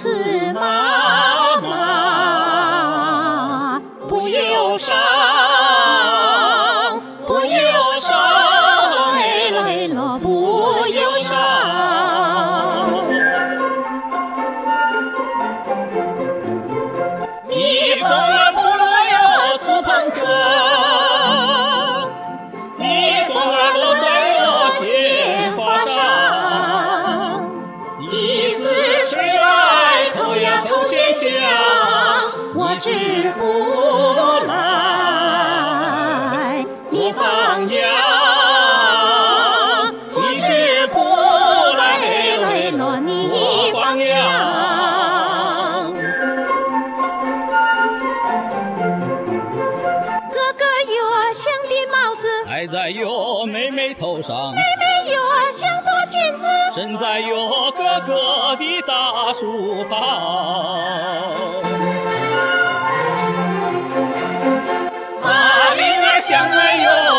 此妈妈，不忧伤，不忧伤，来了不忧伤。蜜蜂儿部落有此朋克，蜜蜂儿落在我鲜花上，一字吹来头呀头鲜香，我织不来你放羊，我织不来了你放羊。香的帽子戴在哟妹妹头上， 妹妹哟像朵剪子身在哟哥哥的大书包。 马铃儿响来哟